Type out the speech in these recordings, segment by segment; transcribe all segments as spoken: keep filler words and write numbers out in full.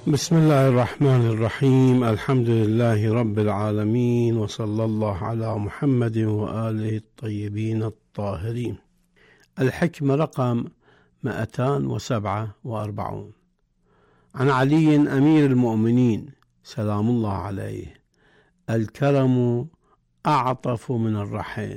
بسم الله الرحمن الرحيم. الحمد لله رب العالمين، وصلى الله على محمد وآله الطيبين الطاهرين. الحكمة رقم مئتين وسبعة وأربعين، عن علي أمير المؤمنين سلام الله عليه: الكرم أعطف من الرحم.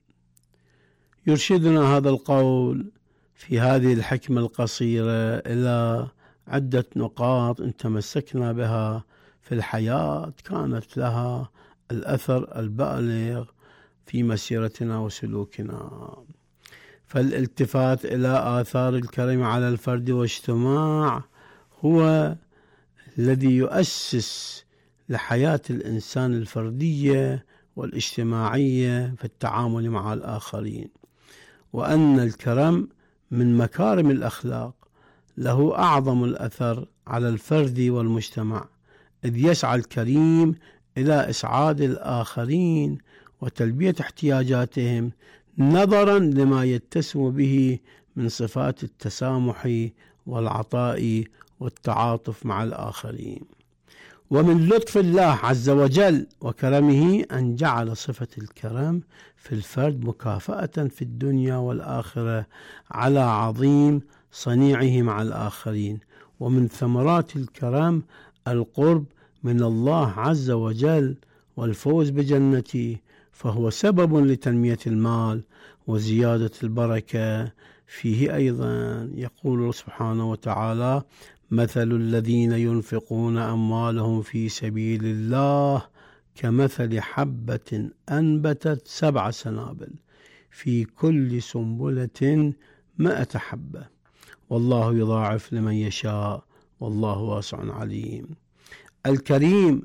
يرشدنا هذا القول في هذه الحكمة القصيرة إلى عدة نقاط إن تمسكنا بها في الحياة كانت لها الأثر البالغ في مسيرتنا وسلوكنا. فالالتفات إلى آثار الكرم على الفرد والاجتماع هو الذي يؤسس لحياة الإنسان الفردية والاجتماعية في التعامل مع الآخرين، وأن الكرم من مكارم الأخلاق له أعظم الأثر على الفرد والمجتمع، إذ يسعى الكريم إلى إسعاد الآخرين وتلبية احتياجاتهم نظرا لما يتسم به من صفات التسامح والعطاء والتعاطف مع الآخرين. ومن لطف الله عز وجل وكرمه أن جعل صفة الكرم في الفرد مكافأة في الدنيا والآخرة على عظيم صنيعه مع الآخرين. ومن ثمرات الكرم القرب من الله عز وجل والفوز بجنته، فهو سبب لتنمية المال وزيادة البركة فيه. أيضا يقول سبحانه وتعالى: مثل الذين ينفقون أموالهم في سبيل الله كمثل حبة أنبتت سبع سنابل في كل سنبلة مائة حبة والله يضاعف لمن يشاء والله واسع عليم. الكريم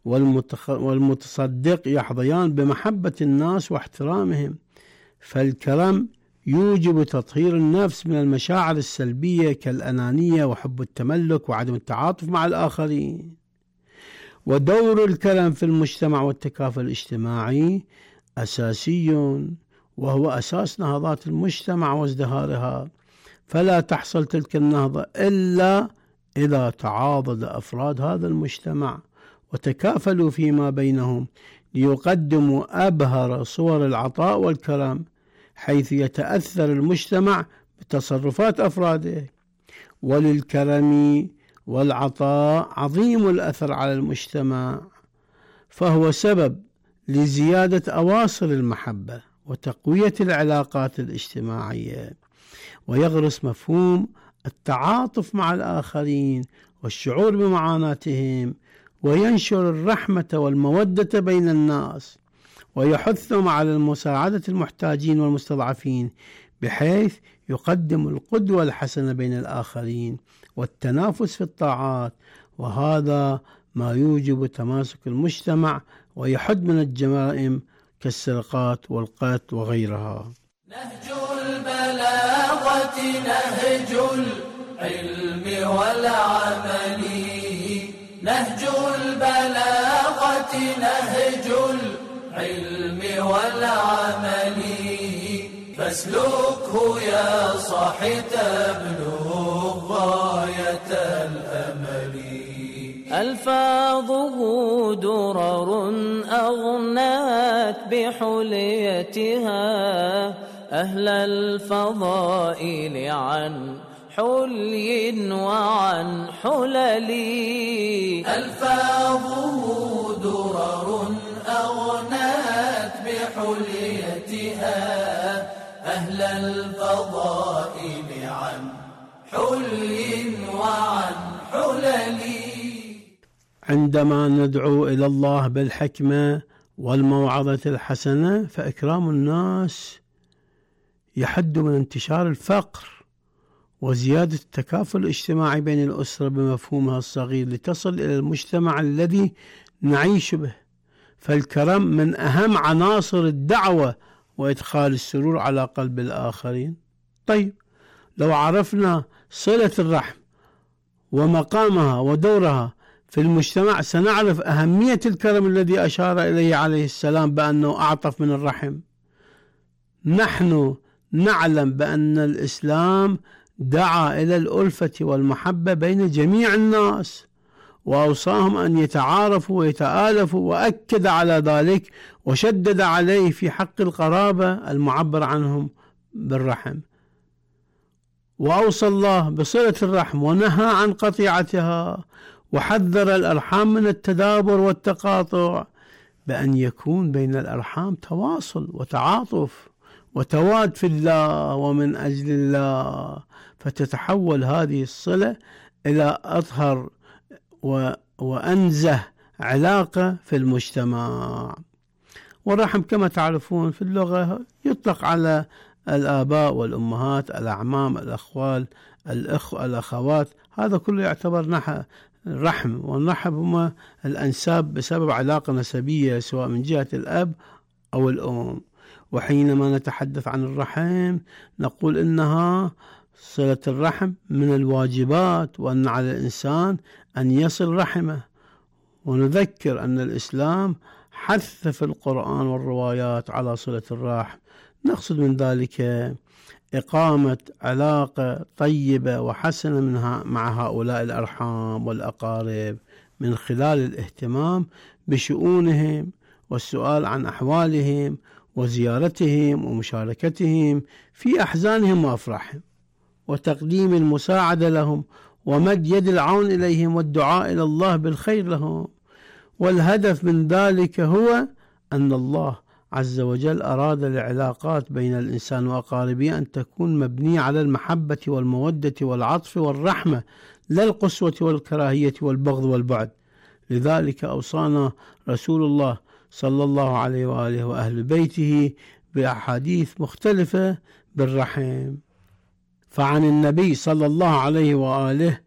والمتصدق يحظيان بمحبة الناس واحترامهم، فالكرم يوجب تطهير النفس من المشاعر السلبية كالأنانية وحب التملك وعدم التعاطف مع الآخرين. ودور الكرم في المجتمع والتكافل الاجتماعي أساسي، وهو أساس نهضات المجتمع وازدهارها، فلا تحصل تلك النهضة إلا إذا تعاضد أفراد هذا المجتمع وتكافلوا فيما بينهم ليقدموا أبهر صور العطاء والكرم، حيث يتأثر المجتمع بتصرفات أفراده. وللكرم والعطاء عظيم الأثر على المجتمع، فهو سبب لزيادة أواصر المحبة وتقوية العلاقات الاجتماعية، ويغرس مفهوم التعاطف مع الآخرين والشعور بمعاناتهم، وينشر الرحمة والمودة بين الناس، ويحثهم على المساعدة المحتاجين والمستضعفين، بحيث يقدم القدوة الحسنة بين الآخرين والتنافس في الطاعات، وهذا ما يوجب تماسك المجتمع ويحد من الجرائم كالسرقات والقتل وغيرها. نهج البلاغة نهج العلم والعمل، نهج البلاغة نهج العلم والعمل، فاسلكه يا صاحي تبلغ غاية الأمل. ألفاظه درر أغنت بحليتها أهل الفضائل عن حلي وعن حلل. ألفاظه درر أغنت بحليتها أهل الفضائل عن حلي وعن حلل. عندما ندعو إلى الله بالحكمة والموعظة الحسنة، فإكرام الناس يحد من انتشار الفقر وزيادة التكافل الاجتماعي بين الأسرة بمفهومها الصغير لتصل إلى المجتمع الذي نعيش به. فالكرم من أهم عناصر الدعوة وإدخال السرور على قلب الآخرين. طيب، لو عرفنا صلة الرحم ومقامها ودورها في المجتمع سنعرف أهمية الكرم الذي أشار إليه عليه السلام بأنه أعطف من الرحم. نحن نعلم بأن الإسلام دعا إلى الألفة والمحبة بين جميع الناس، وأوصاهم أن يتعارفوا ويتآلفوا، وأكد على ذلك وشدد عليه في حق القرابة المعبر عنهم بالرحم، وأوصى الله بصلة الرحم ونهى عن قطيعتها، وحذر الأرحام من التدابر والتقاطع، بأن يكون بين الأرحام تواصل وتعاطف وتواد في الله ومن أجل الله، فتتحول هذه الصلة إلى أطهر وأنزه علاقة في المجتمع. والرحم كما تعرفون في اللغة يطلق على الآباء والأمهات، الأعمام، الأخوال، الأخ الأخوات، هذا كله يعتبر نحو الرحم. والرحم هما الأنساب بسبب علاقة نسبية سواء من جهة الأب أو الأم. وحينما نتحدث عن الرحم نقول إنها صلة الرحم من الواجبات، وأن على الإنسان أن يصل رحمه. ونذكر أن الإسلام حث في القرآن والروايات على صلة الرحم، نقصد من ذلك إقامة علاقة طيبة وحسنة منها مع هؤلاء الأرحام والأقارب من خلال الاهتمام بشؤونهم والسؤال عن أحوالهم وزيارتهم ومشاركتهم في أحزانهم وأفراحهم، وتقديم المساعدة لهم ومد يد العون إليهم والدعاء إلى الله بالخير لهم. والهدف من ذلك هو أن الله عز وجل أراد العلاقات بين الإنسان وأقاربه أن تكون مبنية على المحبة والمودة والعطف والرحمة، لا القسوة والكراهية والبغض والبعد. لذلك أوصانا رسول الله صلى الله عليه وآله وأهل بيته بأحاديث مختلفة بالرحم. فعن النبي صلى الله عليه وآله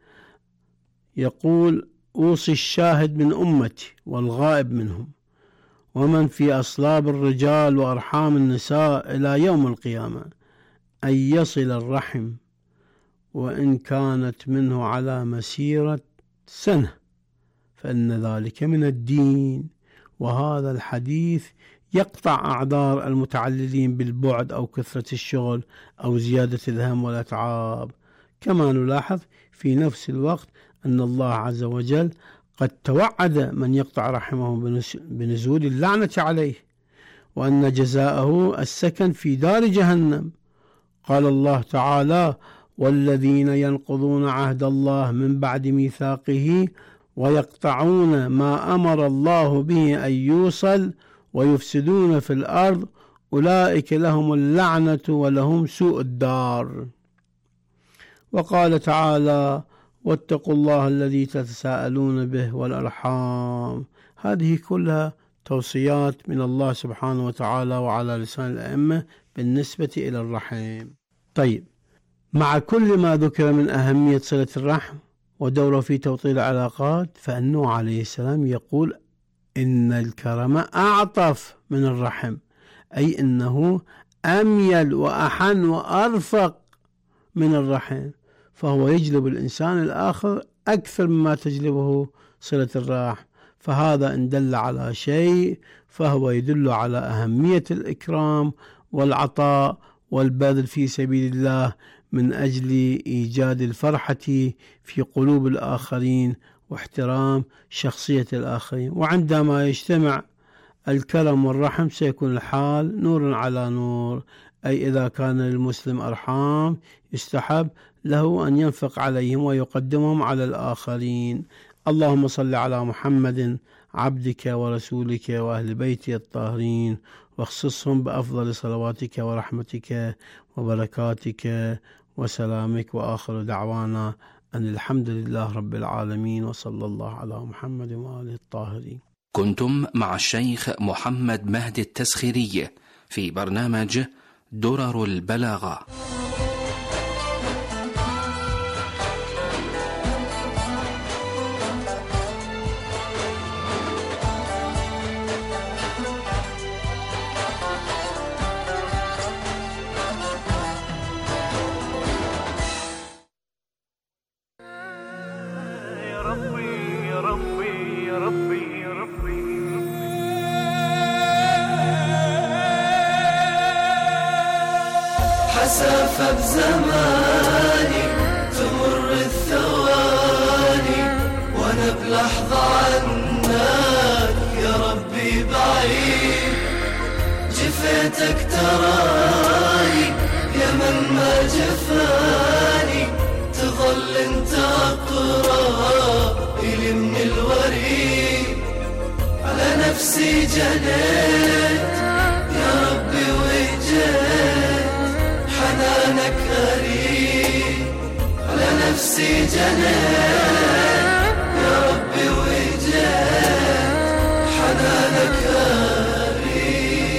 يقول: أوصي الشاهد من أمتي والغائب منهم ومن في أصلاب الرجال وأرحام النساء إلى يوم القيامة أن يصل الرحم وإن كانت منه على مسيرة سنة فإن ذلك من الدين. وهذا الحديث يقطع أعذار المتعللين بالبعد أو كثرة الشغل أو زيادة الهم والأتعاب. كما نلاحظ في نفس الوقت أن الله عز وجل قد توعد من يقطع رحمه بنزول اللعنة عليه، وأن جزاءه السكن في دار جهنم. قال الله تعالى: والذين ينقضون عهد الله من بعد ميثاقه ويقطعون ما أمر الله به أن يوصل ويفسدون في الأرض أولئك لهم اللعنة ولهم سوء الدار. وقال تعالى: واتقوا الله الذي تتساءلون به والأرحام. هذه كلها توصيات من الله سبحانه وتعالى وعلى لسان الأئمة بالنسبة إلى الرحم. طيب، مع كل ما ذكر من أهمية صلة الرحم ودوره في توطيد العلاقات، فإنه عليه السلام يقول إن الكرم أعطف من الرحم، أي إنه أميل وأحن وأرفق من الرحم، فهو يجلب الإنسان الآخر أكثر مما تجلبه صلة الرحم. فهذا إن دل على شيء فهو يدل على أهمية الإكرام والعطاء والبذل في سبيل الله من أجل إيجاد الفرحة في قلوب الآخرين واحترام شخصية الآخرين. وعندما يجتمع الكرم والرحم سيكون الحال نور على نور، أي إذا كان للمسلم أرحام يستحب له أن ينفق عليهم ويقدمهم على الآخرين. اللهم صل على محمد عبدك ورسولك وأهل بيته الطاهرين، واخصصهم بأفضل صلواتك ورحمتك وبركاتك وسلامك. وآخر دعوانا أن الحمد لله رب العالمين، وصلى الله على محمد وآله الطاهرين. كنتم مع الشيخ محمد مهدي التسخيري في برنامج درر البلاغة. حسافة بزماني تمر الثواني وانا لحظة عنك يا ربي بعيد، جفيتك تراني يا من ما جفاني، تظل انت اقرب الي من الوريد، على نفسي جنيت يا ربي وجيت، حنانك أريد، على نفسي جنيت يا ربي وجيت، حنانك أريد.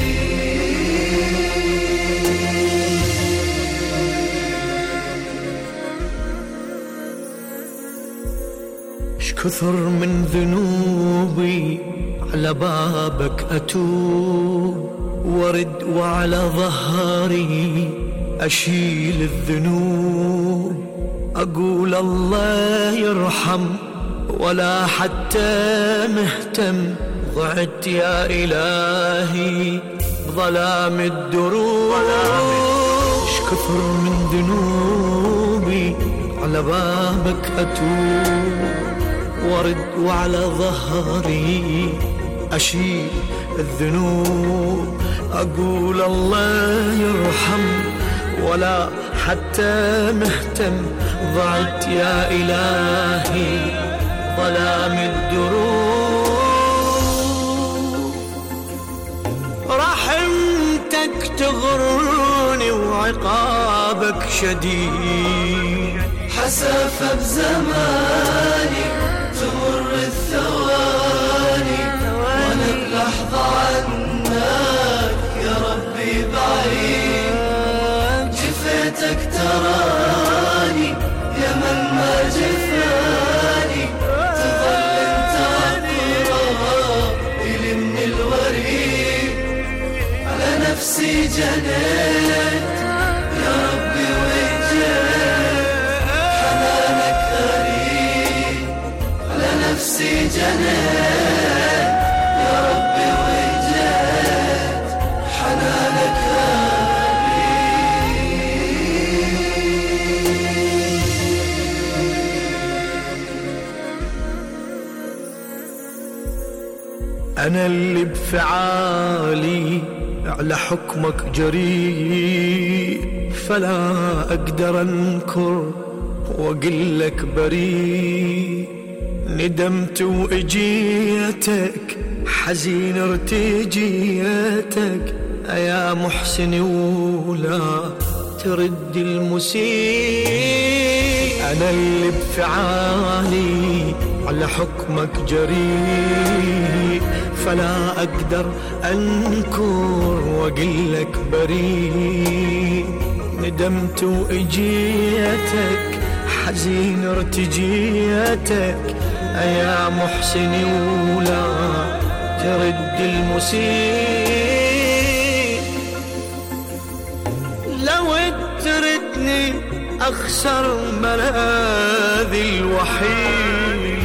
كثر من ذنوبي على بابك أتوب، ورد وعلى ظهري أشيل الذنوب، أقول الله يرحم ولا حتى مهتم، ضعت يا إلهي بظلام الدروب. كثر من ذنوبي على بابك أتوب، ورد وعلى ظهري أشيل الذنوب، أقول الله يرحم ولا حتى مهتم، ضعت يا إلهي ظلام الدروب. رحمتك تغرني وعقابك شديد، حسافة بزماني تمر الثواني، وانا بلحظة عنك يا ربي بعيد، جفيتك تراني يا من ما جفاني، تظل انت اقرب الي من الوريد، على نفسي جنيت يا ربي وجيت، حنانك أريد، على نفسي جنيت يا ربي وجيت، حنانك أنا اللي بفعالي على حكمك جريء، فلا أقدر أنكر وأقلك بريء، ندمت وإجيتك حزين ارتجيتك، يا محسن ولا ترد المسيء. أنا اللي بفعالي على حكمك جريء، فلا أقدر أنكر وأقلك بريء، ندمت وإجيتك حزين ارتجيتك، يا محسن ولا ترد المسيء. لو تردني أخسر ملاذي الوحيد،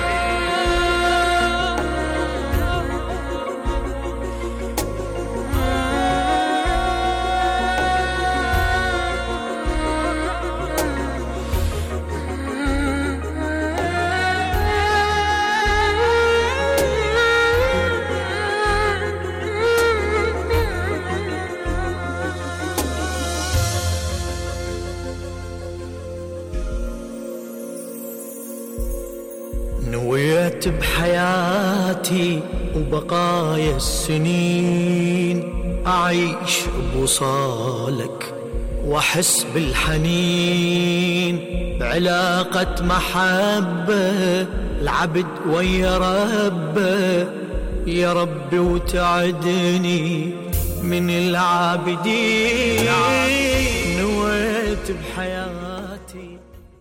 نويت بحياتي وبقايا السنين أعيش بوصالك وأحس بالحنين، بعلاقة محبة العبد ويا ربه، يا ربي وتعدني من العابدين. نويت بحياتي.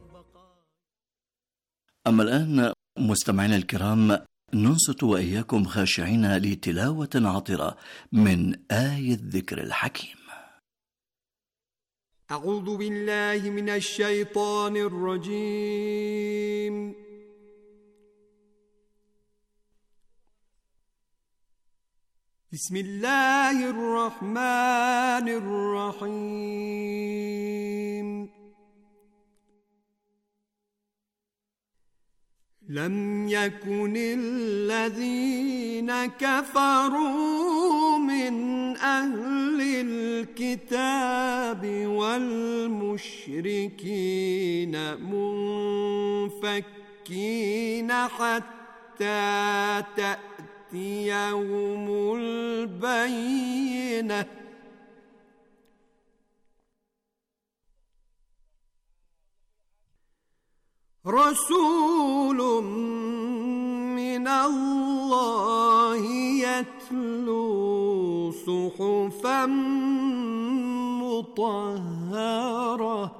أما الآن مستمعينا الكرام، ننصت وإياكم خاشعين لتلاوة عطرة من آية الذكر الحكيم. أعوذ بالله من الشيطان الرجيم. بسم الله الرحمن الرحيم. لم يكن الذين كفروا من أهل الكتاب والمشركين منفكين حتى تأتيهم البينة رسول من الله يتلو صحفا مطهرة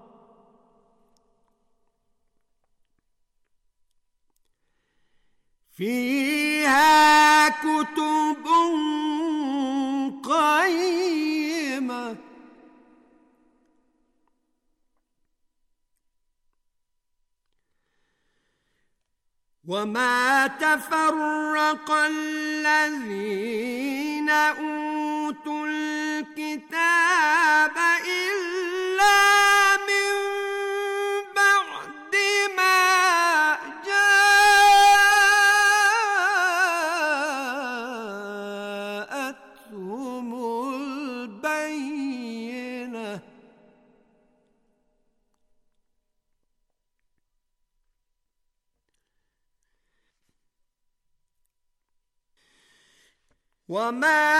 فيها كتب قيمة وما تفرق الذين أوتوا الكتاب إلا من بعد ما جاءتهم البينة وما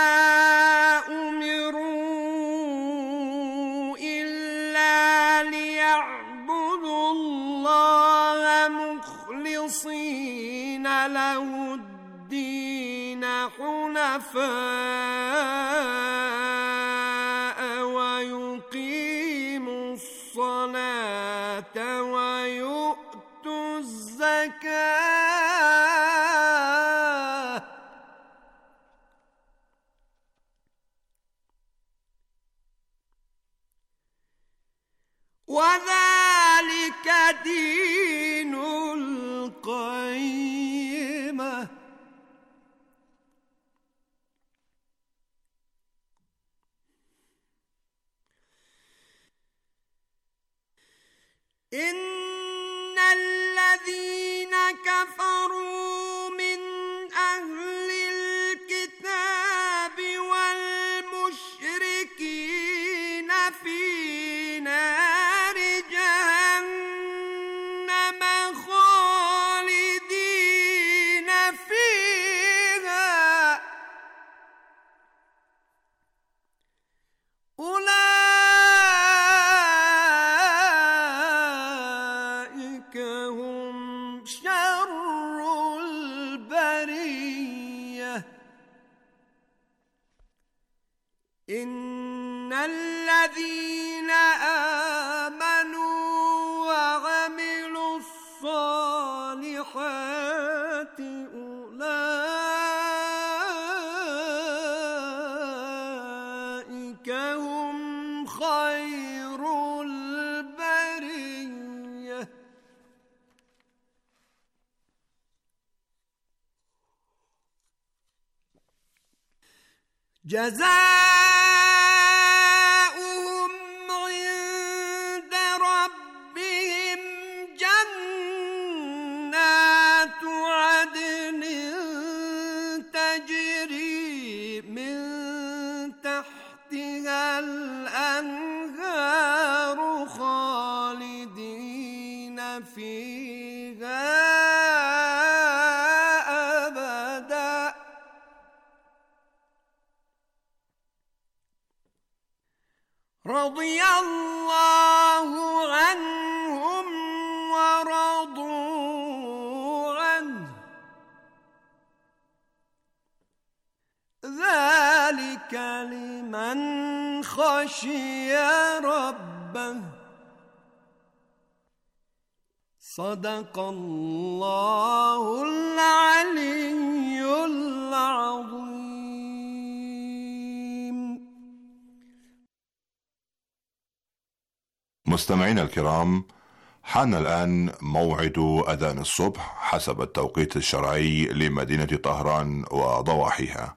أمروا إلا ليعبدوا الله مخلصين له الدين حنفاء ويقيموا الصلاة ويؤتوا الزكاة وذلك دين القيمة إن الذين كفروا من أهل الكتاب والمشركين في نار جهنم خالدين فيها أولئك هم شر البرية إن الذين آمنوا وعملوا الصالحات أولئك هم خير البرية جزاؤهم عند ربهم جنات عدن تجري من تحتها الأنهار خالدين فيها أبدا رضي الله عنهم ورضوا عنه ذلك لمن خشي ربه صدق الله العلي العظيم. مستمعينا الكرام، حان الآن موعد أذان الصبح حسب التوقيت الشرعي لمدينة طهران وضواحيها.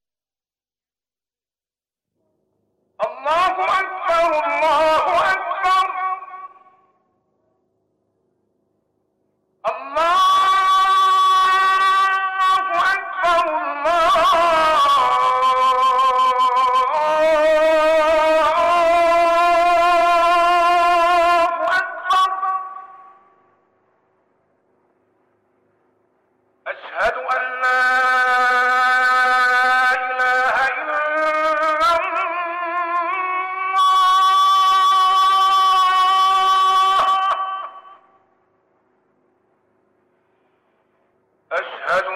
الله أكبر الله أكبر الله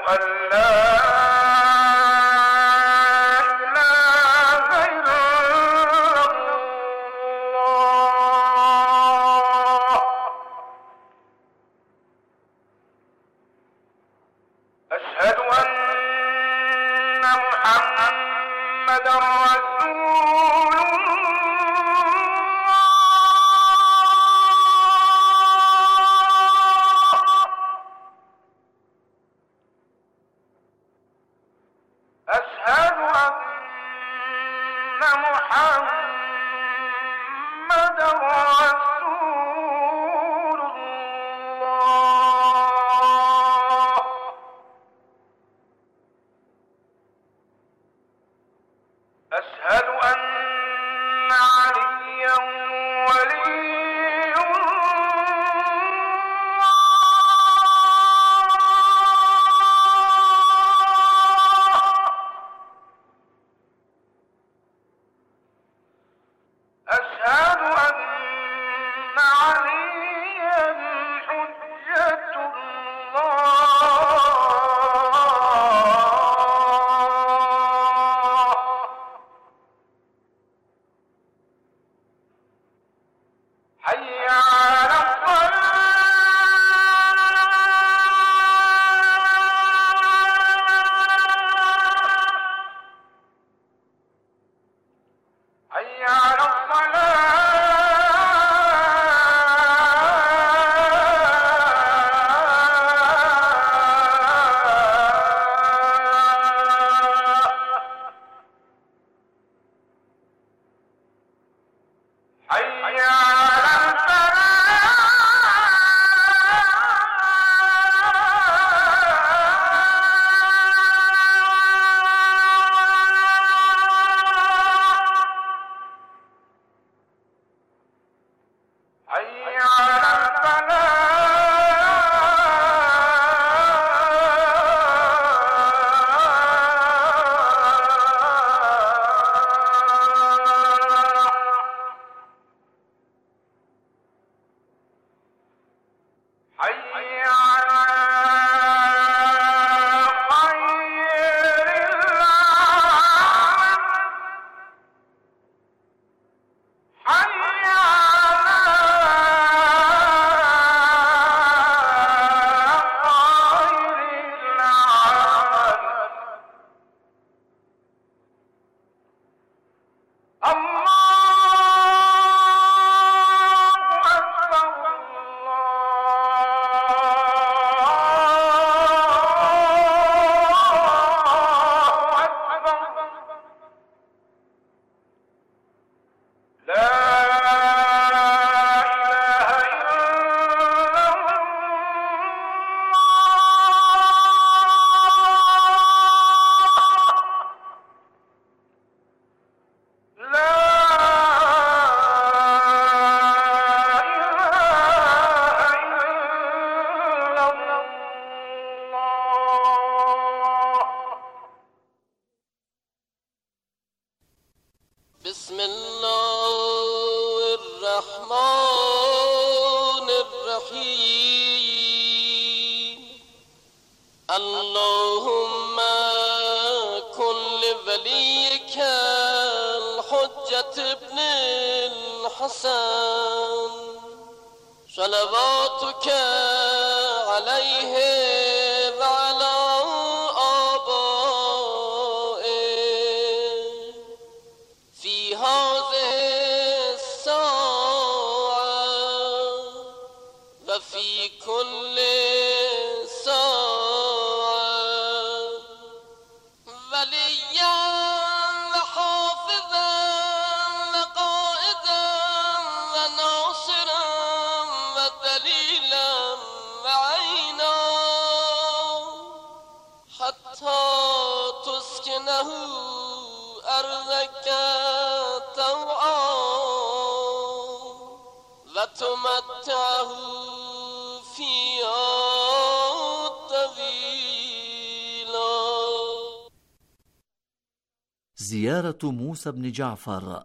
زيارة موسى بن جعفر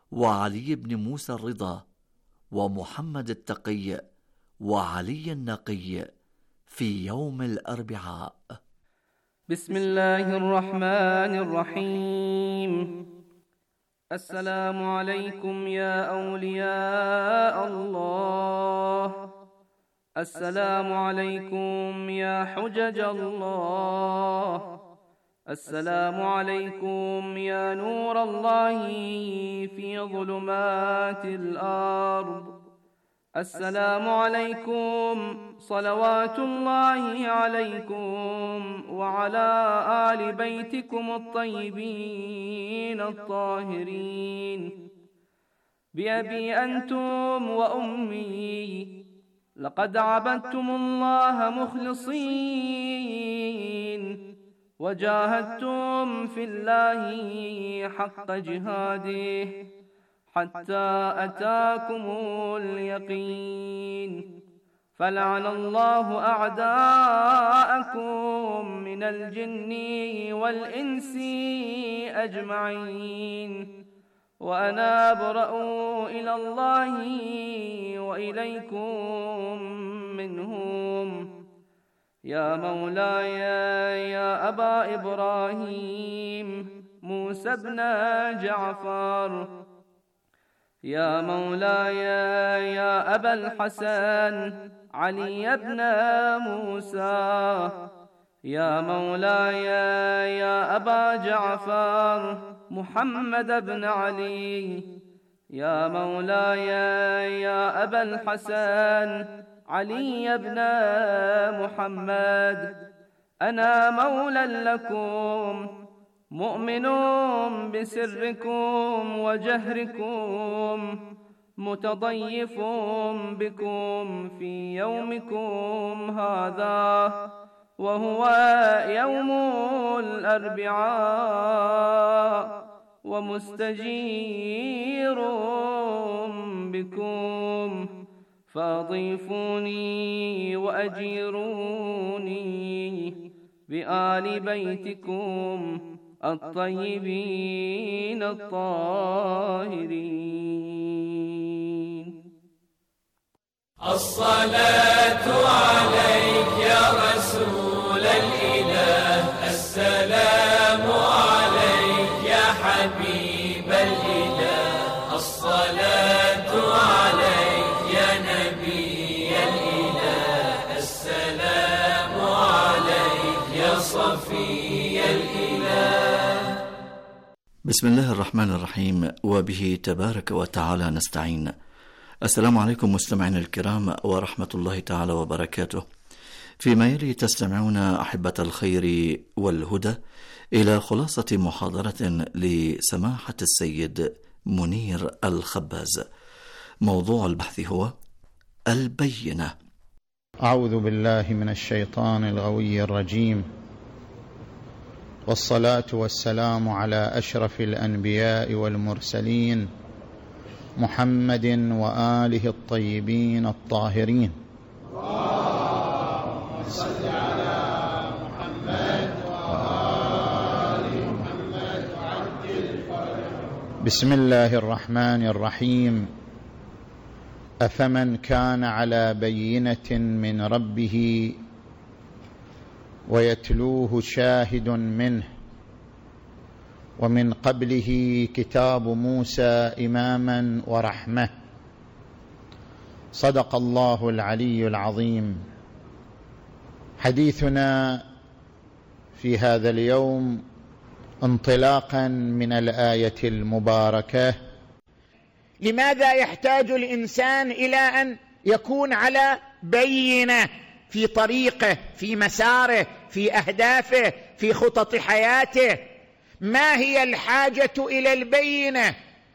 وعلي بن موسى الرضا ومحمد التقي وعلي النقي في يوم الأربعاء. بسم الله الرحمن الرحيم. السلام عليكم يا أولياء الله، السلام عليكم يا حجج الله، السلام عليكم يا نور الله في ظلمات الأرض، السلام عليكم صلوات الله عليكم وعلى آل بيتكم الطيبين الطاهرين. بأبي أنتم وأمي لقد عبدتم الله مخلصين وجاهدتم في الله حق جهاده حتى أتاكم اليقين. فلعن الله أعداءكم من الجن والإنس أجمعين، وأنا أبرأ إلى الله وإليكم منهم. يا مولاي يا أبا إبراهيم موسى بن جعفر، يا مولاي يا أبا الحسن علي بن موسى، يا مولاي يا أبا جعفر محمد بن علي، يا مولاي يا أبا الحسن علي بن محمد، أنا مولى لكم مؤمن بسركم وجهركم، متضيف بكم في يومكم هذا وهو يوم الأربعاء، ومستجير بكم، فأضيفوني وأجيروني بآل بيتكم الطيبين الطاهرين. الصلاة عليك يا رسول الإله، السلام عليك يا حبيب الإله، الصلاة عليك يا نبي الإله، السلام عليك يا صفي الإله. بسم الله الرحمن الرحيم، وبه تبارك وتعالى نستعين. السلام عليكم مستمعينا الكرام ورحمة الله تعالى وبركاته. فيما يلي تستمعون أحبة الخير والهدى إلى خلاصة محاضرة لسماحة السيد منير الخباز. موضوع البحث هو البينة. أعوذ بالله من الشيطان الغوي الرجيم، والصلاة والسلام على أشرف الأنبياء والمرسلين محمد وآله الطيبين الطاهرين. اللهم صل على محمد وآل محمد وعجل فرجهم. بسم الله الرحمن الرحيم. أفمن كان على بينة من ربه ويتلوه شاهد منه ومن قبله كتاب موسى إماما ورحمة. صدق الله العلي العظيم. حديثنا في هذا اليوم انطلاقا من الآية المباركة: لماذا يحتاج الإنسان إلى أن يكون على بينة في طريقه، في مساره، في أهدافه، في خطط حياته؟ ما هي الحاجة إلى البينة؟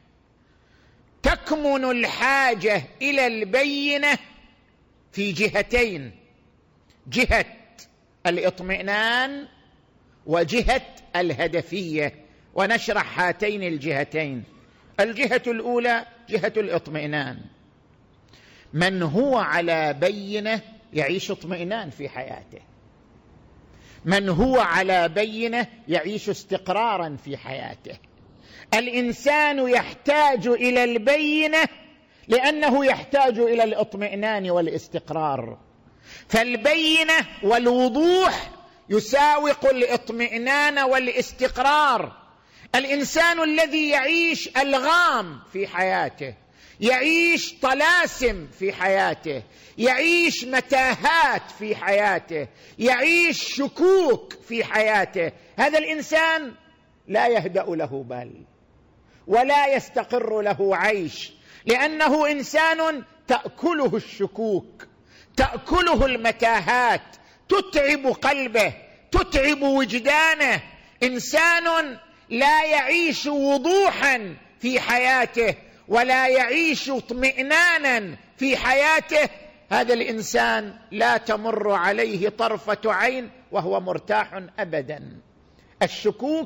تكمن الحاجة إلى البينة في جهتين: جهة الاطمئنان وجهة الهدفية، ونشرح هاتين الجهتين. الجهة الأولى جهة الاطمئنان. من هو على بينة يعيش اطمئنان في حياته، من هو على بينة يعيش استقرارا في حياته. الإنسان يحتاج إلى البينة لأنه يحتاج إلى الاطمئنان والاستقرار، فالبينة والوضوح يساوق الاطمئنان والاستقرار. الإنسان الذي يعيش ألغام في حياته، يعيش طلاسم في حياته، يعيش متاهات في حياته، يعيش شكوك في حياته، هذا الإنسان لا يهدأ له بال ولا يستقر له عيش، لأنه إنسان تأكله الشكوك، تأكله المتاهات، تتعب قلبه، تتعب وجدانه. إنسان لا يعيش وضوحا في حياته ولا يعيش اطمئنانا في حياته، هذا الإنسان لا تمر عليه طرفة عين وهو مرتاح أبدا. الشكوك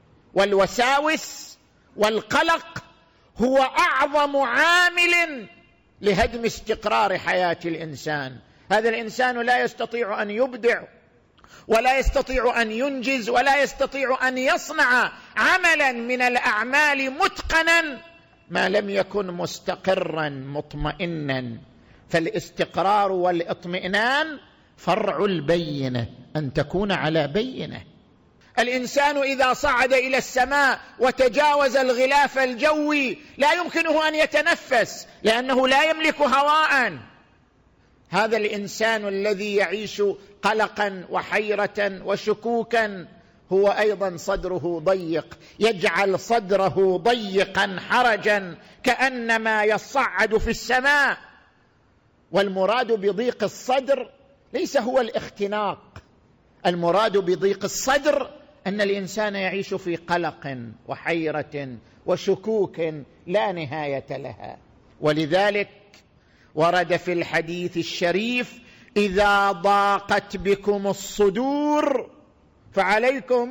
والوساوس والقلق هو أعظم عامل لهدم استقرار حياة الإنسان. هذا الإنسان لا يستطيع أن يبدع ولا يستطيع أن ينجز ولا يستطيع أن يصنع عملا من الأعمال متقنا ما لم يكن مستقرا مطمئنا. فالاستقرار والاطمئنان فرع البينة، أن تكون على بينة. الإنسان إذا صعد إلى السماء وتجاوز الغلاف الجوي لا يمكنه أن يتنفس لأنه لا يملك هواء. هذا الإنسان الذي يعيش قلقا وحيرة وشكوكا هو أيضا صدره ضيق، يجعل صدره ضيقا حرجا كأنما يصعد في السماء. والمراد بضيق الصدر ليس هو الاختناق، المراد بضيق الصدر أن الإنسان يعيش في قلق وحيرة وشكوك لا نهاية لها. ولذلك ورد في الحديث الشريف: إذا ضاقت بكم الصدور فعليكم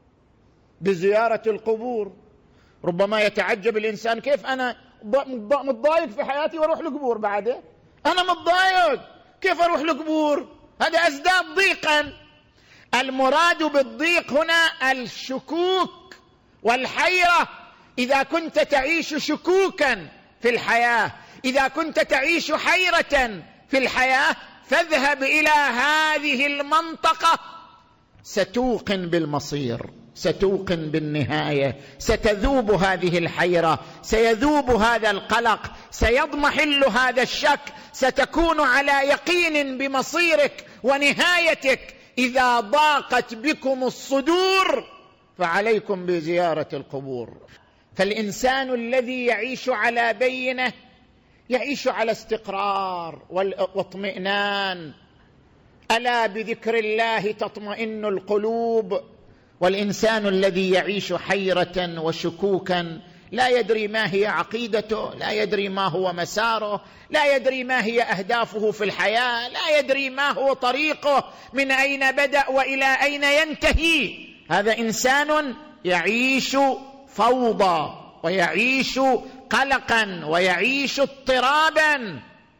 بزيارة القبور. ربما يتعجب الإنسان: كيف أنا متضايق في حياتي وأروح لقبور بعده؟ أنا متضايق كيف أروح لقبور؟ هذا أزداد ضيقا. المراد بالضيق هنا الشكوك والحيرة. إذا كنت تعيش شكوكا في الحياة، إذا كنت تعيش حيرة في الحياة، فاذهب إلى هذه المنطقة، ستوقن بالمصير، ستوقن بالنهاية، ستذوب هذه الحيرة، سيذوب هذا القلق، سيضمحل هذا الشك، ستكون على يقين بمصيرك ونهايتك. إذا ضاقت بكم الصدور فعليكم بزيارة القبور. فالإنسان الذي يعيش على بينة يعيش على استقرار واطمئنان. ألا بذكر الله تطمئن القلوب. والإنسان الذي يعيش حيرة وشكوكا لا يدري ما هي عقيدته، لا يدري ما هو مساره، لا يدري ما هي أهدافه في الحياة، لا يدري ما هو طريقه، من أين بدأ وإلى أين ينتهي. هذا إنسان يعيش فوضى ويعيش قلقا ويعيش اضطرابا.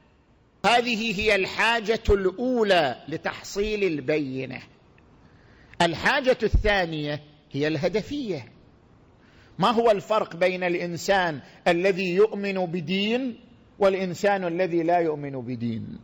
هذه هي الحاجة الأولى لتحصيل البينة. الحاجة الثانية هي الهدفية. ما هو الفرق بين الإنسان الذي يؤمن بدين والإنسان الذي لا يؤمن بدين؟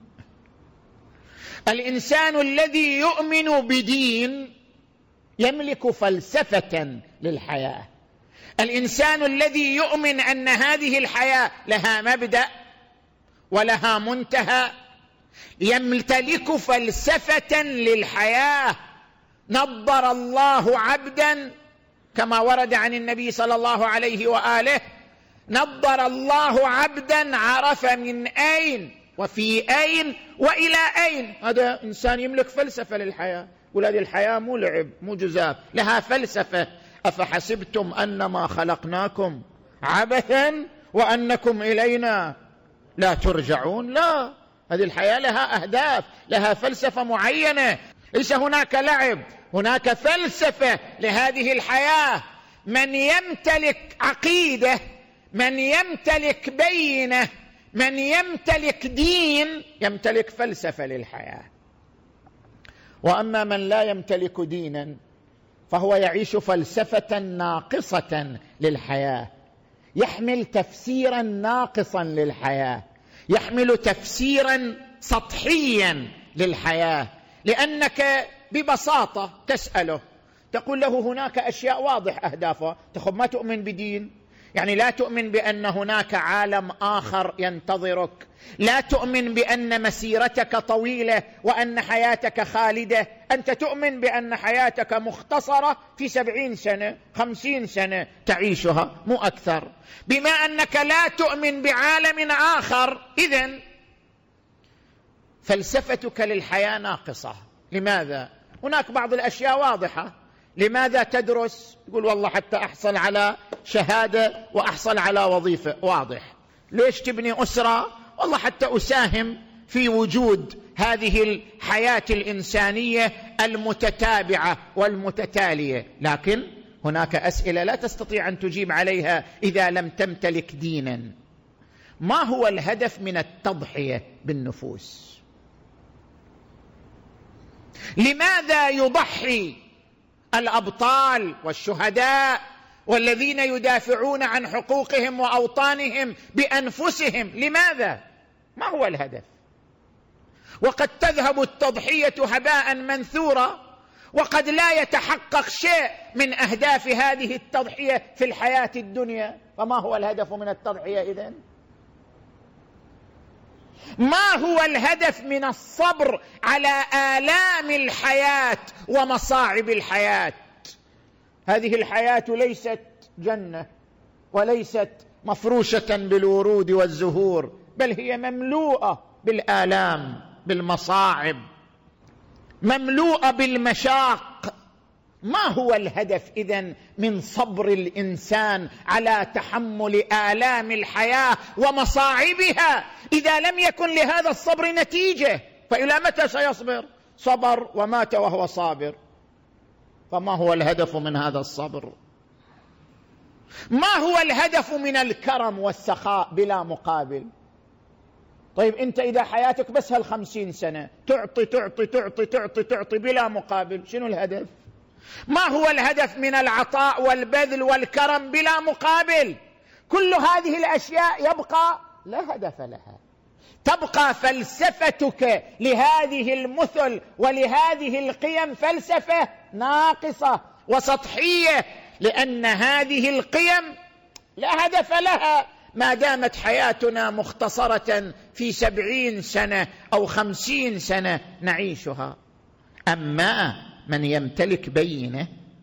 الإنسان الذي يؤمن بدين يملك فلسفة للحياة. الإنسان الذي يؤمن أن هذه الحياة لها مبدأ ولها منتهى يمتلك فلسفة للحياة. نضر الله عبدا، كما ورد عن النبي صلى الله عليه وآله: نضر الله عبدا عرف من أين وفي أين وإلى أين. هذا إنسان يملك فلسفة للحياة. ولهذه الحياة مو لعب مو جزاف، لها فلسفة. أفحسبتم أنما خلقناكم عبثا وأنكم إلينا لا ترجعون؟ لا، هذه الحياة لها أهداف، لها فلسفة معينة، ليس هناك لعب، هناك فلسفة لهذه الحياة. من يمتلك عقيدة، من يمتلك بينة، من يمتلك دين، يمتلك فلسفة للحياة. وأما من لا يمتلك دينا فهو يعيش فلسفة ناقصة للحياة، يحمل تفسيرا ناقصا للحياة، يحمل تفسيرا سطحيا للحياة، لأنك ببساطة تسأله تقول له هناك أشياء واضح أهدافها. تخب ما تؤمن بدين، يعني لا تؤمن بأن هناك عالم آخر ينتظرك، لا تؤمن بأن مسيرتك طويلة وأن حياتك خالدة، أنت تؤمن بأن حياتك مختصرة في سبعين سنة خمسين سنة تعيشها مو أكثر. بما أنك لا تؤمن بعالم آخر، إذن فلسفتك للحياة ناقصة. لماذا؟ هناك بعض الأشياء واضحة. لماذا تدرس؟ يقول والله حتى أحصل على شهادة وأحصل على وظيفة، واضح. ليش تبني أسرة؟ والله حتى أساهم في وجود هذه الحياة الإنسانية المتتابعة والمتتالية. لكن هناك أسئلة لا تستطيع أن تجيب عليها إذا لم تمتلك دينا. ما هو الهدف من التضحية بالنفوس؟ لماذا يضحي الأبطال والشهداء والذين يدافعون عن حقوقهم وأوطانهم بأنفسهم؟ لماذا؟ ما هو الهدف؟ وقد تذهب التضحية هباء منثورا، وقد لا يتحقق شيء من أهداف هذه التضحية في الحياة الدنيا. فما هو الهدف من التضحية إذن؟ ما هو الهدف من الصبر على آلام الحياة ومصاعب الحياة؟ هذه الحياة ليست جنة وليست مفروشة بالورود والزهور، بل هي مملوءة بالآلام، بالمصاعب، مملوءة بالمشاق. ما هو الهدف إذن من صبر الإنسان على تحمل آلام الحياة ومصاعبها إذا لم يكن لهذا الصبر نتيجة؟ فإلى متى سيصبر؟ صبر ومات وهو صابر. فما هو الهدف من هذا الصبر؟ ما هو الهدف من الكرم والسخاء بلا مقابل؟ طيب أنت إذا حياتك بس هالخمسين سنة تعطي تعطي تعطي تعطي تعطي بلا مقابل، شنو الهدف؟ ما هو الهدف من العطاء والبذل والكرم بلا مقابل؟ كل هذه الأشياء يبقى لا هدف لها. تبقى فلسفتك لهذه المثل ولهذه القيم فلسفة ناقصة وسطحية، لأن هذه القيم لا هدف لها ما دامت حياتنا مختصرة في سبعين سنة أو خمسين سنة نعيشها. أما من يمتلك بينة،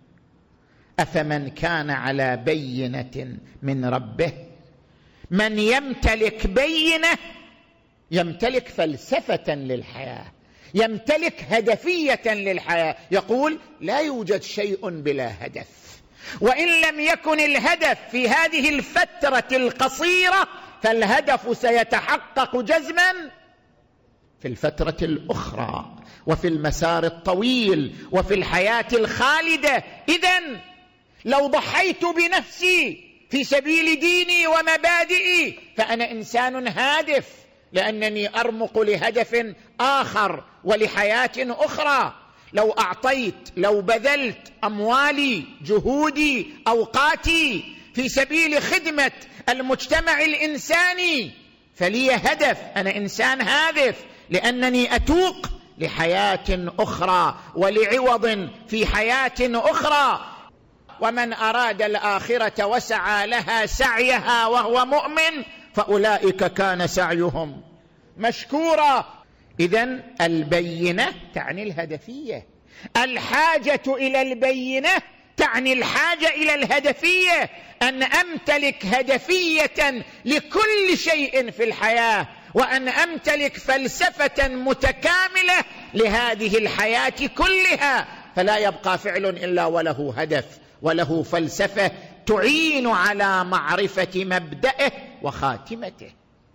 أفمن كان على بينة من ربه، من يمتلك بينة يمتلك فلسفة للحياة، يمتلك هدفية للحياة. يقول لا يوجد شيء بلا هدف، وإن لم يكن الهدف في هذه الفترة القصيرة فالهدف سيتحقق جزما في الفترة الأخرى وفي المسار الطويل وفي الحياة الخالدة. إذن لو ضحيت بنفسي في سبيل ديني ومبادئي فأنا إنسان هادف، لأنني أرمق لهدف آخر ولحياة أخرى. لو أعطيت، لو بذلت أموالي، جهودي، أوقاتي في سبيل خدمة المجتمع الإنساني فلي هدف، أنا إنسان هادف، لأنني أتوق لحياة أخرى ولعوض في حياة أخرى. ومن أراد الآخرة وسعى لها سعيها وهو مؤمن فأولئك كان سعيهم مشكورا. إذن البينة تعني الهدفية، الحاجة إلى البينة تعني الحاجة إلى الهدفية، أن أمتلك هدفية لكل شيء في الحياة، وأن أمتلك فلسفة متكاملة لهذه الحياة كلها، فلا يبقى فعل إلا وله هدف وله فلسفة تعين على معرفة مبدأه وخاتمته.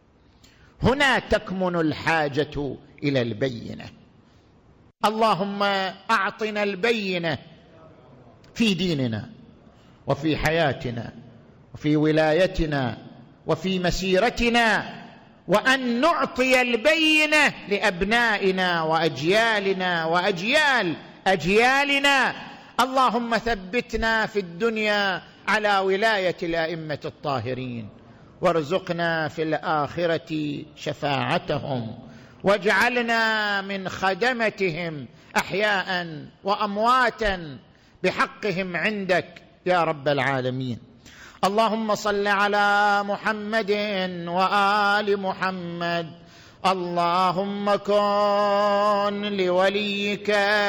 هنا تكمن الحاجة إلى البينة. اللهم أعطنا البينة في ديننا وفي حياتنا وفي ولايتنا وفي مسيرتنا، وأن نعطي البينة لأبنائنا وأجيالنا وأجيال أجيالنا. اللهم ثبتنا في الدنيا على ولاية الأئمة الطاهرين، وارزقنا في الآخرة شفاعتهم، واجعلنا من خدمتهم أحياء وأمواتا بحقهم عندك يا رب العالمين. اللهم صل على محمد وآل محمد. اللهم كن لوليك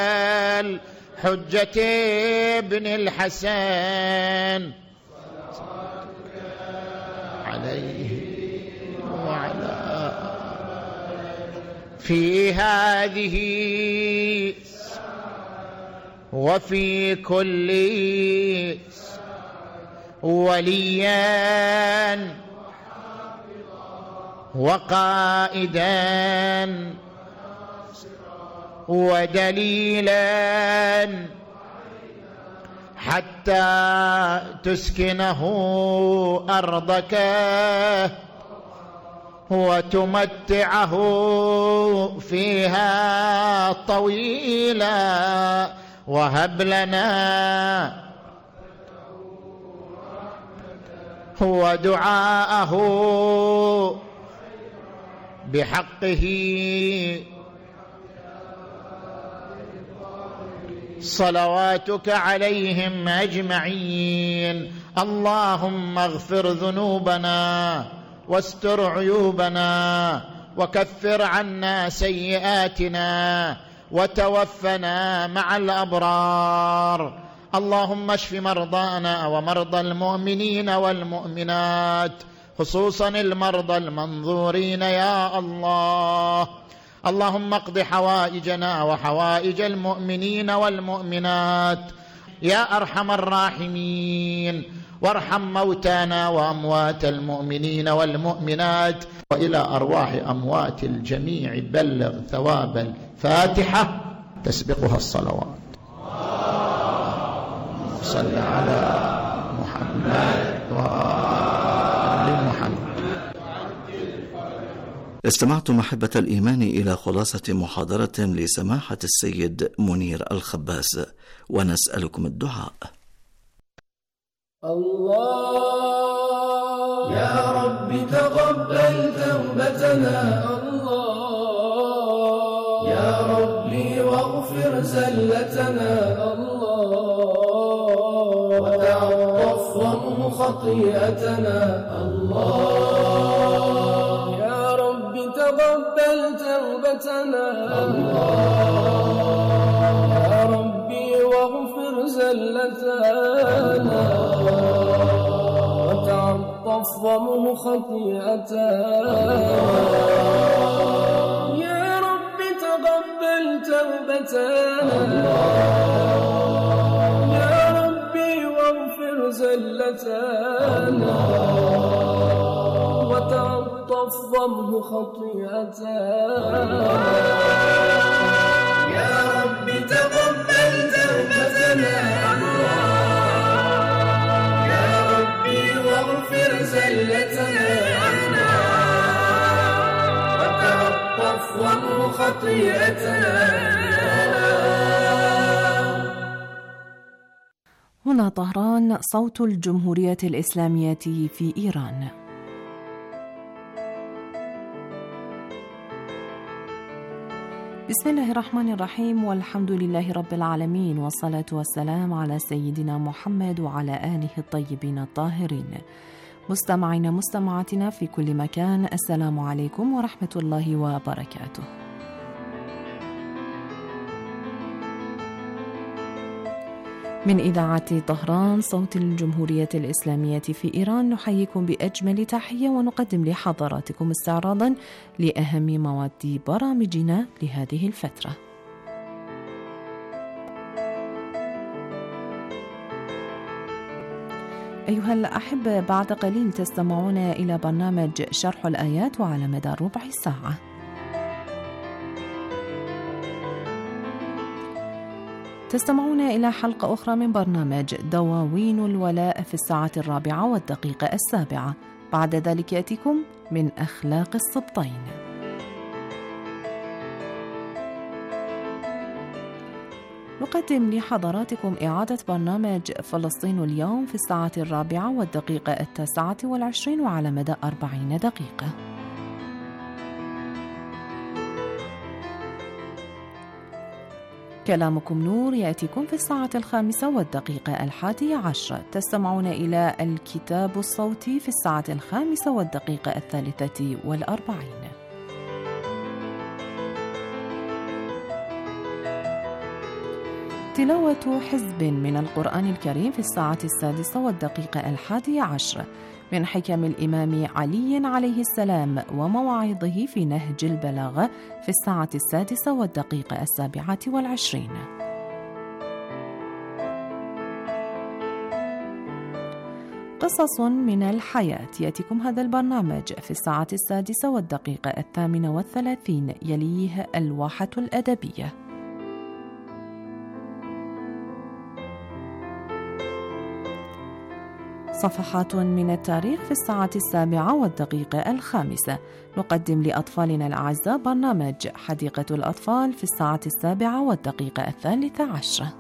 الحجة ابن الحسن عليه وعلى في هذه وفي كل وليا وقائدا ودليلا حتى تسكنه أرضك وتمتعه فيها طويلا، وهب لنا ودعاءه بحقه صلواتك عليهم أجمعين. اللهم اغفر ذنوبنا واستر عيوبنا وكفر عنا سيئاتنا وتوفنا مع الأبرار. اللهم اشف مرضانا ومرضى المؤمنين والمؤمنات، خصوصا المرضى المنظورين يا الله. اللهم اقض حوائجنا وحوائج المؤمنين والمؤمنات يا أرحم الراحمين، وارحم موتانا وأموات المؤمنين والمؤمنات، وإلى أرواح أموات الجميع بلغ ثواب الفاتحة تسبقها الصلوات. صل على محمد وآل محمد. استمعتم أحبة الإيمان إلى خلاصة محاضرة لسماحة السيد منير الخباس، ونسألكم الدعاء. الله يا رب تقبل توبتنا، الله يا ربي واغفر زلتنا، الله وتعطف وامه خطيئتنا، الله يا رب تقبل توبتنا، الله يا ربي واغفر زلتنا وتعطف وامه خطيئتنا، يا رب تقبل توبتنا، يا ربي واغفر زلتنا وتعطف وامه خطيئتنا، يا رب تقبل توبتنا، يا ربي واغفر زلتنا وتعطف وامه خطيئتنا. هنا طهران، صوت الجمهورية الإسلامية في إيران. بسم الله الرحمن الرحيم، والحمد لله رب العالمين، والصلاة والسلام على سيدنا محمد وعلى آله الطيبين الطاهرين. مستمعين مستمعاتنا في كل مكان، السلام عليكم ورحمة الله وبركاته. من إذاعة طهران صوت الجمهورية الإسلامية في إيران، نحييكم بأجمل تحية ونقدم لحضراتكم استعراضا لأهم مواد برامجنا لهذه الفترة. أيها الأحبة، بعد قليل تستمعون إلى برنامج شرح الآيات وعلى مدار ربع ساعة. تستمعون إلى حلقة أخرى من برنامج دواوين الولاء في الساعة الرابعة والدقيقة السابعة. بعد ذلك يأتيكم من أخلاق السبطين. نقدم لحضراتكم إعادة برنامج فلسطين اليوم في الساعة الرابعة والدقيقة التاسعة والعشرين وعلى مدى أربعين دقيقة. كلامكم نور يأتيكم في الساعة الخامسة والدقيقة الحادية عشر. تستمعون إلى الكتاب الصوتي في الساعة الخامسة والدقيقة الثالثة والأربعين. تلاوة حزب من القرآن الكريم في الساعة السادسة والدقيقة الحادية عشر من حكم الإمام علي عليه السلام ومواعظه في نهج البلاغة في الساعة السادسة والدقيقة السابعة والعشرين. قصص من الحياة يأتيكم هذا البرنامج في الساعة السادسة والدقيقة الثامنة والثلاثين، يليه الواحة الأدبية. صفحات من التاريخ في الساعة السابعة والدقيقة الخامسة. نقدم لأطفالنا الأعزاء برنامج حديقة الأطفال في الساعة السابعة والدقيقة الثالثة عشرة.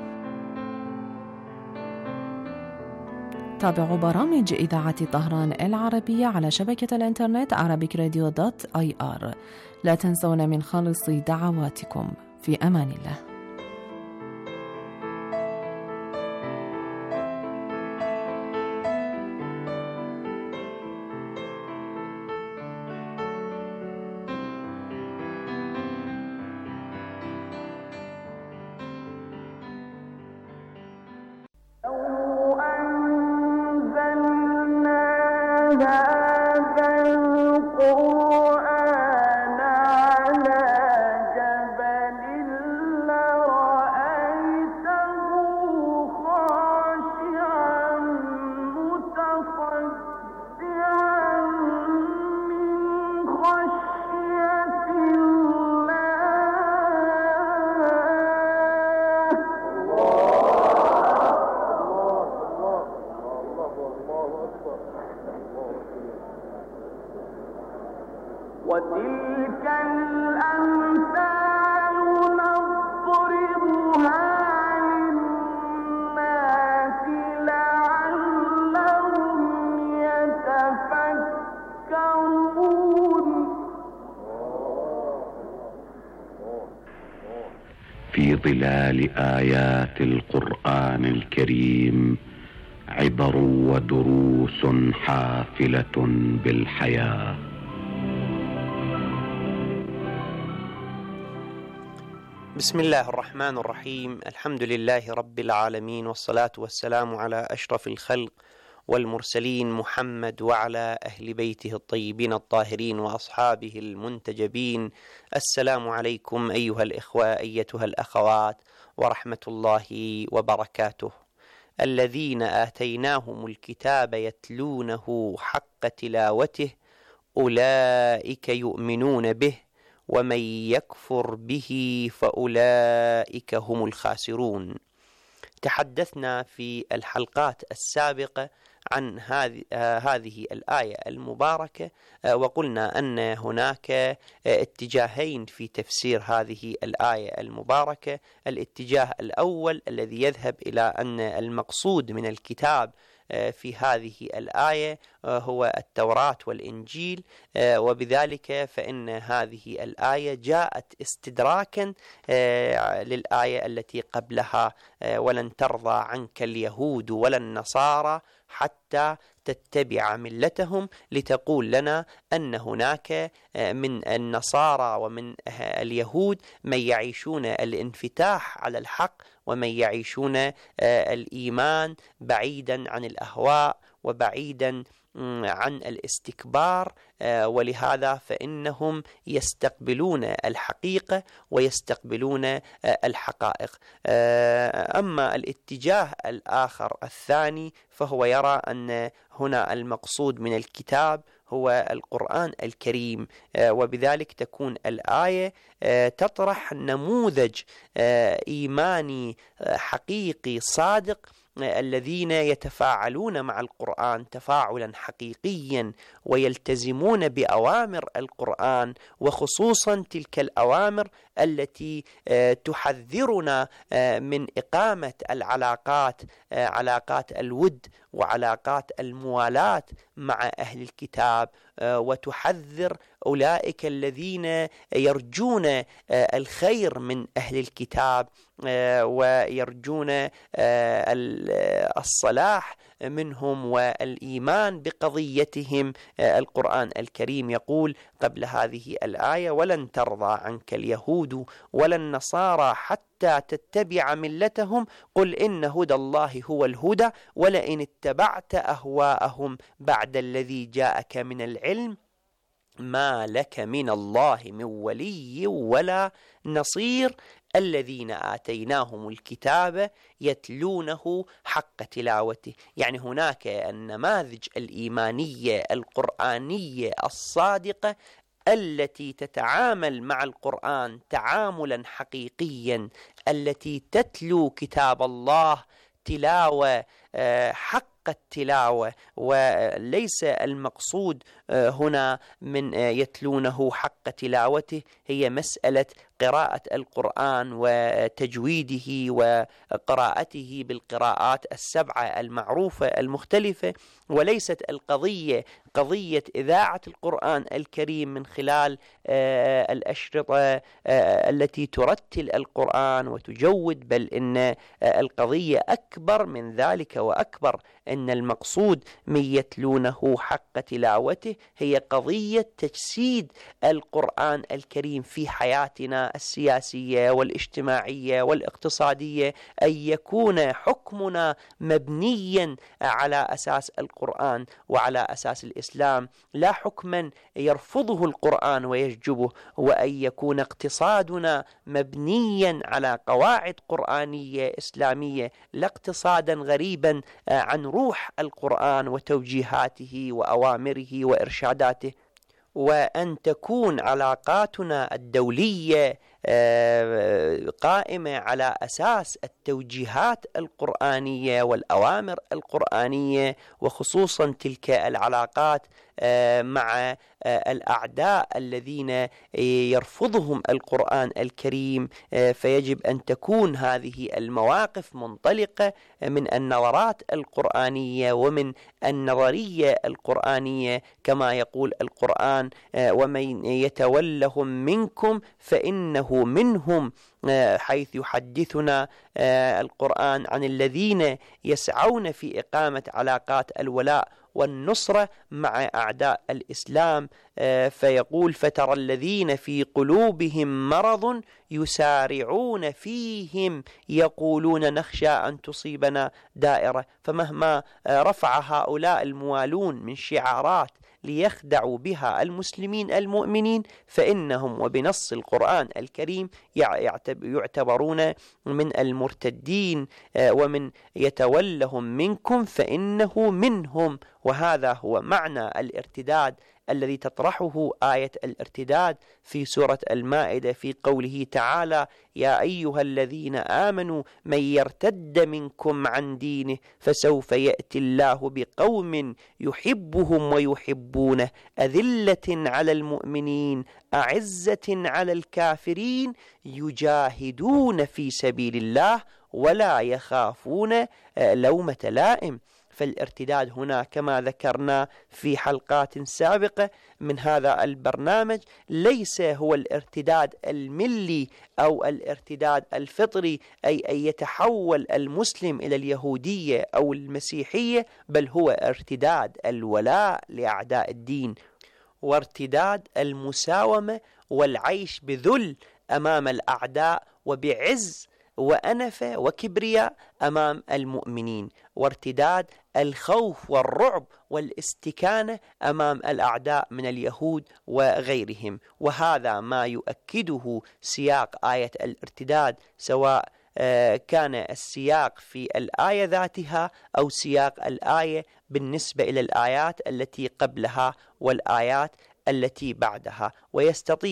تابعوا برامج إذاعة طهران العربية على شبكة الإنترنت arabic radio dot i r. لا تنسون من خالص دعواتكم. في أمان الله. وتلك الأمثال نضربها للناس لعلهم يتفكرون. في ظلال آيات القرآن الكريم عبر ودروس حافلة بالحياة. بسم الله الرحمن الرحيم. الحمد لله رب العالمين، والصلاة والسلام على أشرف الخلق والمرسلين محمد وعلى أهل بيته الطيبين الطاهرين وأصحابه المنتجبين. السلام عليكم أيها الإخوة أيتها الأخوات ورحمة الله وبركاته. الذين آتيناهم الكتاب يتلونه حق تلاوته أولئك يؤمنون به ومن يكفر به فأولئك هم الخاسرون. تحدثنا في الحلقات السابقة عن هذه هذه الآية المباركة، وقلنا أن هناك اتجاهين في تفسير هذه الآية المباركة. الاتجاه الأول الذي يذهب إلى أن المقصود من الكتاب في هذه الآية هو التوراة والإنجيل، وبذلك فإن هذه الآية جاءت استدراكا للآية التي قبلها: ولن ترضى عنك اليهود ولا النصارى حتى تتبع ملتهم، لتقول لنا أن هناك من النصارى ومن اليهود من يعيشون الانفتاح على الحق ومن يعيشون الإيمان بعيدا عن الأهواء وبعيدا عن الاستكبار، ولهذا فإنهم يستقبلون الحقيقة ويستقبلون الحقائق. أما الاتجاه الآخر الثاني فهو يرى أن هنا المقصود من الكتاب هو القرآن الكريم، وبذلك تكون الآية تطرح نموذج إيماني حقيقي صادق الذين يتفاعلون مع القرآن تفاعلا حقيقيا ويلتزمون بأوامر القرآن، وخصوصا تلك الأوامر التي تحذرنا من إقامة العلاقات، علاقات الود وعلاقات الموالاة مع أهل الكتاب، وتحذر أولئك الذين يرجون الخير من أهل الكتاب ويرجون الصلاح منهم والإيمان بقضيتهم. القرآن الكريم يقول قبل هذه الآية: ولن ترضى عنك اليهود ولا النصارى حتى تتبع ملتهم قل إن هدى الله هو الهدى ولئن اتبعت أهواءهم بعد الذي جاءك من العلم ما لك من الله من ولي ولا نصير الذين آتيناهم الكتاب يتلونه حق تلاوته. يعني هناك النماذج الإيمانية القرآنية الصادقة التي تتعامل مع القرآن تعاملا حقيقيا، التي تتلو كتاب الله تلاوة حق التلاوة، وليس المقصود هنا من يتلونه حق تلاوته هي مسألة قراءة القرآن وتجويده وقراءته بالقراءات السبعة المعروفة المختلفة، وليست القضية قضية إذاعة القرآن الكريم من خلال الأشرطة التي ترتل القرآن وتجود، بل إن القضية أكبر من ذلك وأكبر. إن المقصود من يتلونه حق تلاوته هي قضية تجسيد القرآن الكريم في حياتنا السياسية والاجتماعية والاقتصادية، أن يكون حكمنا مبنيا على أساس القرآن وعلى أساس الإسلام، لا حكما يرفضه القرآن ويشجبه، وأن يكون اقتصادنا مبنيا على قواعد قرآنية إسلامية، لا اقتصادا غريبا عن روح القرآن وتوجيهاته وأوامره وإرشاداته. وأن تكون علاقاتنا الدولية قائمة على أساس التوجيهات القرآنية والأوامر القرآنية، وخصوصا تلك العلاقات مع الأعداء الذين يرفضهم القرآن الكريم. فيجب أن تكون هذه المواقف منطلقة من النظرات القرآنية ومن النظرية القرآنية، كما يقول القرآن: ومن يتولهم منكم فإنه منهم، حيث يحدثنا القرآن عن الذين يسعون في إقامة علاقات الولاء والنصرة مع أعداء الإسلام، فيقول: فترى الذين في قلوبهم مرض يسارعون فيهم يقولون نخشى أن تصيبنا دائرة. فمهما رفع هؤلاء الموالون من شعارات ليخدعوا بها المسلمين المؤمنين، فإنهم وبنص القرآن الكريم يعتبرون من المرتدين، ومن يتولهم منكم فإنه منهم. وهذا هو معنى الارتداد الذي تطرحه آية الارتداد في سورة المائدة في قوله تعالى: يا أيها الذين آمنوا من يرتد منكم عن دينه فسوف يأتي الله بقوم يحبهم ويحبونه أذلة على المؤمنين أعزة على الكافرين يجاهدون في سبيل الله ولا يخافون لومة لائم. فالارتداد هنا كما ذكرنا في حلقات سابقة من هذا البرنامج ليس هو الارتداد الملي أو الارتداد الفطري، أي أن يتحول المسلم إلى اليهودية أو المسيحية، بل هو ارتداد الولاء لأعداء الدين، وارتداد المساومة والعيش بذل أمام الأعداء وبعز وأنفة وكبرياء أمام المؤمنين، وارتداد الخوف والرعب والاستكانة أمام الأعداء من اليهود وغيرهم. وهذا ما يؤكده سياق آية الارتداد، سواء كان السياق في الآية ذاتها أو سياق الآية بالنسبة إلى الآيات التي قبلها والآيات التي بعدها. ويستطيع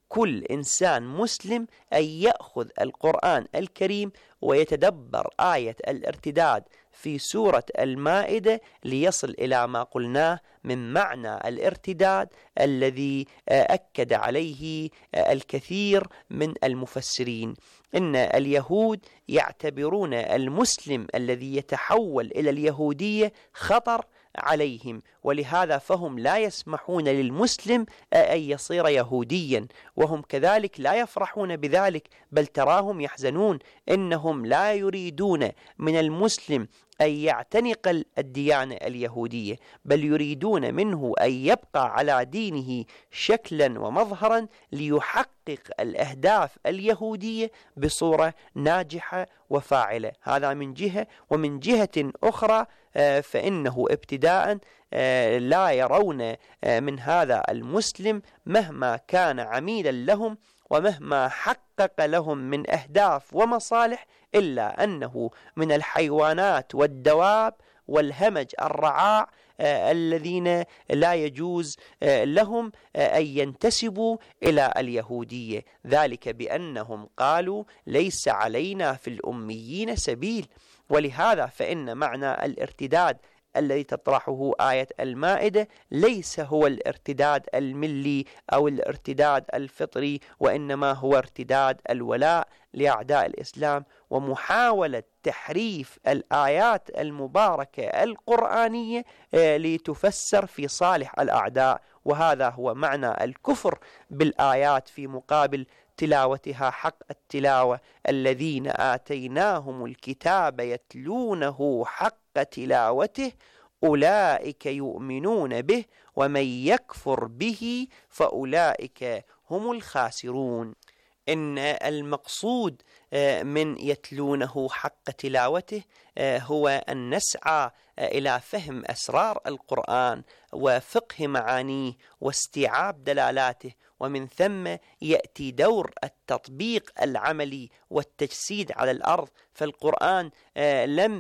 كل إنسان مسلم أن يأخذ القرآن الكريم ويتدبر آية الارتداد في سورة المائدة ليصل إلى ما قلناه من معنى الارتداد الذي أكد عليه الكثير من المفسرين. إن اليهود يعتبرون المسلم الذي يتحول إلى اليهودية خطر عليهم، ولهذا فهم لا يسمحون للمسلم أن يصير يهوديا، وهم كذلك لا يفرحون بذلك، بل تراهم يحزنون. إنهم لا يريدون من المسلم أن يعتنق الديانة اليهودية، بل يريدون منه أن يبقى على دينه شكلا ومظهرا ليحقق الأهداف اليهودية بصورة ناجحة وفاعلة. هذا من جهة. ومن جهة أخرى فإنه ابتداء لا يرون من هذا المسلم مهما كان عميلا لهم ومهما حقق لهم من أهداف ومصالح إلا أنه من الحيوانات والدواب والهمج الرعاع الذين لا يجوز لهم أن ينتسبوا إلى اليهودية، ذلك بأنهم قالوا ليس علينا في الأميين سبيل. ولهذا فإن معنى الارتداد الذي تطرحه آية المائدة ليس هو الارتداد الملي أو الارتداد الفطري، وإنما هو ارتداد الولاء لأعداء الإسلام ومحاولة تحريف الآيات المباركة القرآنية لتفسر في صالح الأعداء. وهذا هو معنى الكفر بالآيات في مقابل تلاوتها حق التلاوة. الذين آتيناهم الكتاب يتلونه حق تلاوته أولئك يؤمنون به ومن يكفر به فأولئك هم الخاسرون. إن المقصود من يتلونه حق تلاوته هو أن نسعى إلى فهم أسرار القرآن وفقه معانيه واستيعاب دلالاته، ومن ثم يأتي دور التطبيق العملي والتجسيد على الأرض. فالقرآن لم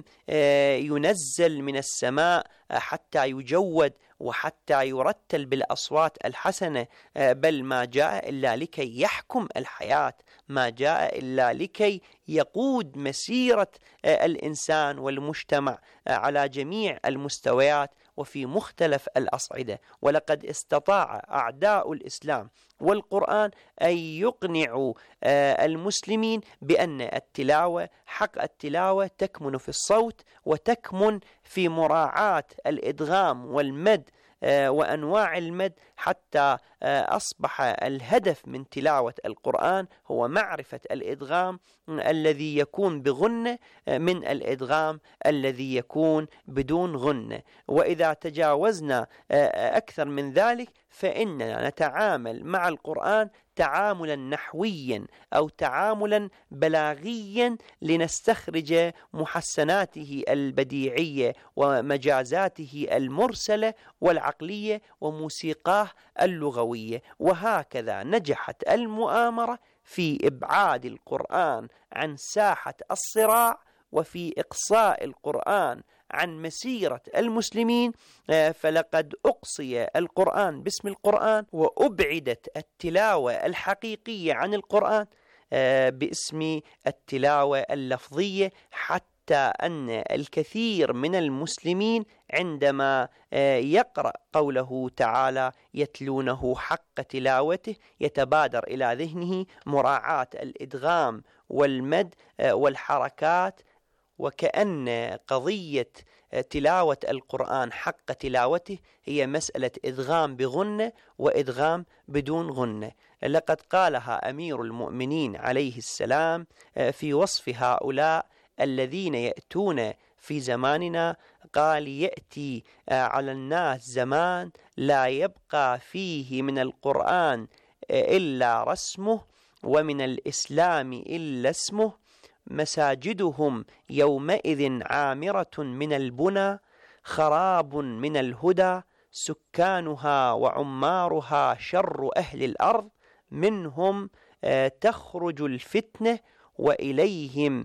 ينزل من السماء حتى يجود وحتى يرتل بالأصوات الحسنة، بل ما جاء إلا لكي يحكم الحياة، ما جاء إلا لكي يقود مسيرة الإنسان والمجتمع على جميع المستويات وفي مختلف الأصعدة. ولقد استطاع أعداء الإسلام والقرآن أن يقنعوا المسلمين بأن التلاوة حق التلاوة تكمن في الصوت وتكمن في مراعاة الإدغام والمد وأنواع المد، حتى أصبح الهدف من تلاوة القرآن هو معرفة الإدغام الذي يكون بغنة من الإدغام الذي يكون بدون غنة. وإذا تجاوزنا أكثر من ذلك فإننا نتعامل مع القرآن تعاملا نحويا أو تعاملا بلاغيا لنستخرج محسناته البديعية ومجازاته المرسلة والعقلية وموسيقاه اللغوية. وهكذا نجحت المؤامرة في إبعاد القرآن عن ساحة الصراع وفي إقصاء القرآن عن مسيرة المسلمين. فلقد أقصي القرآن باسم القرآن وأبعدت التلاوة الحقيقية عن القرآن باسم التلاوة اللفظية، حتى أن الكثير من المسلمين عندما يقرأ قوله تعالى يتلونه حق تلاوته يتبادر إلى ذهنه مراعاة الإدغام والمد والحركات، وكأن قضية تلاوة القرآن حق تلاوته هي مسألة إدغام بغنة وإدغام بدون غنة. لقد قالها أمير المؤمنين عليه السلام في وصف هؤلاء الذين يأتون في زماننا، قال يأتي على الناس زمان لا يبقى فيه من القرآن إلا رسمه ومن الإسلام إلا اسمه، مساجدهم يومئذ عامرة من البنى خراب من الهدى، سكانها وعمارها شر أهل الأرض، منهم تخرج الفتنة وإليهم